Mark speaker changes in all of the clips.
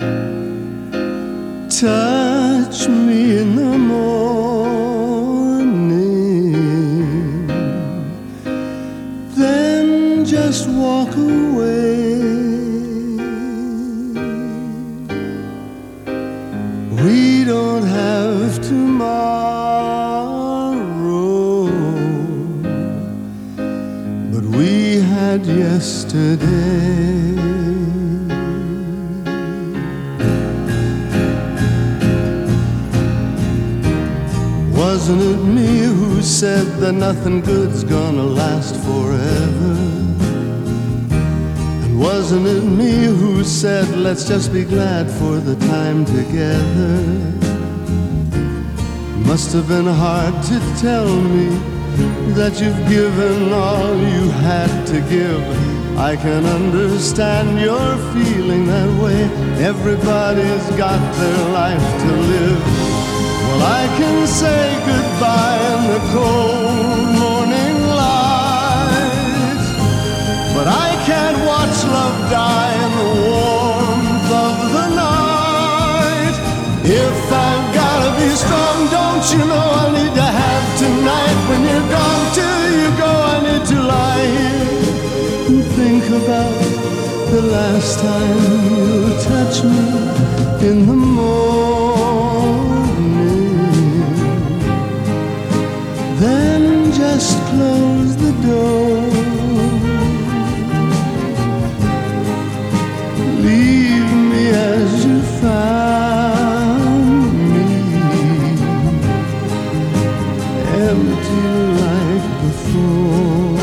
Speaker 1: Touch me in the morning, then just walk away. We don't have tomorrow, but we had yesterday. Wasn't it me who said that nothing good's gonna last forever? And wasn't it me who said let's just be glad for the time together? Must have been hard to tell me that you've given all you had to give. I can understand you're feeling that way. Everybody's got their life to live. Well, I can say goodbye in the cold morning light, but I can't watch love die in the warmth of the night. If I've gotta be strong, don't you know I need to have tonight? When you're gone, till you go, I need to lie here and think about the last time you touched me in the morning. Then just close the door. Leave me as you found me, empty like before.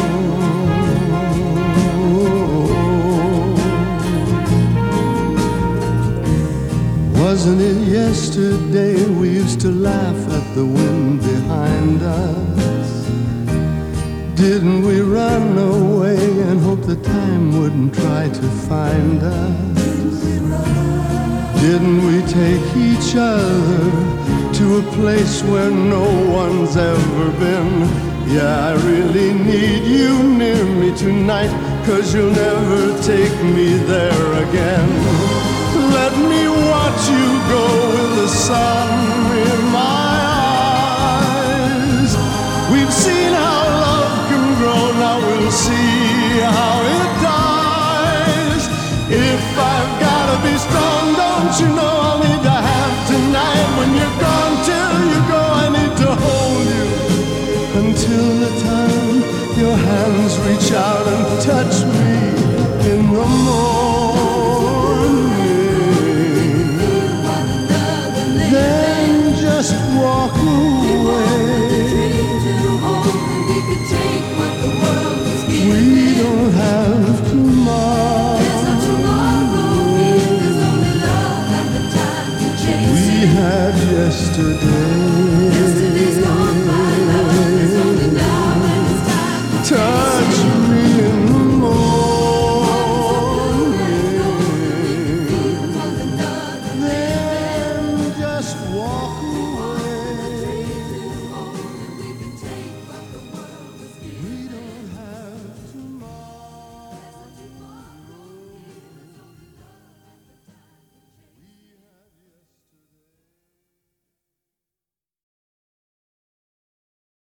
Speaker 1: Wasn't it yesterday we used to laugh at the wind behind us? Didn't we run away and hope the time wouldn't try to find us? Didn't we take each other to a place where no one's ever been? Yeah, I really need you near me tonight, 'cause you'll never take me there again.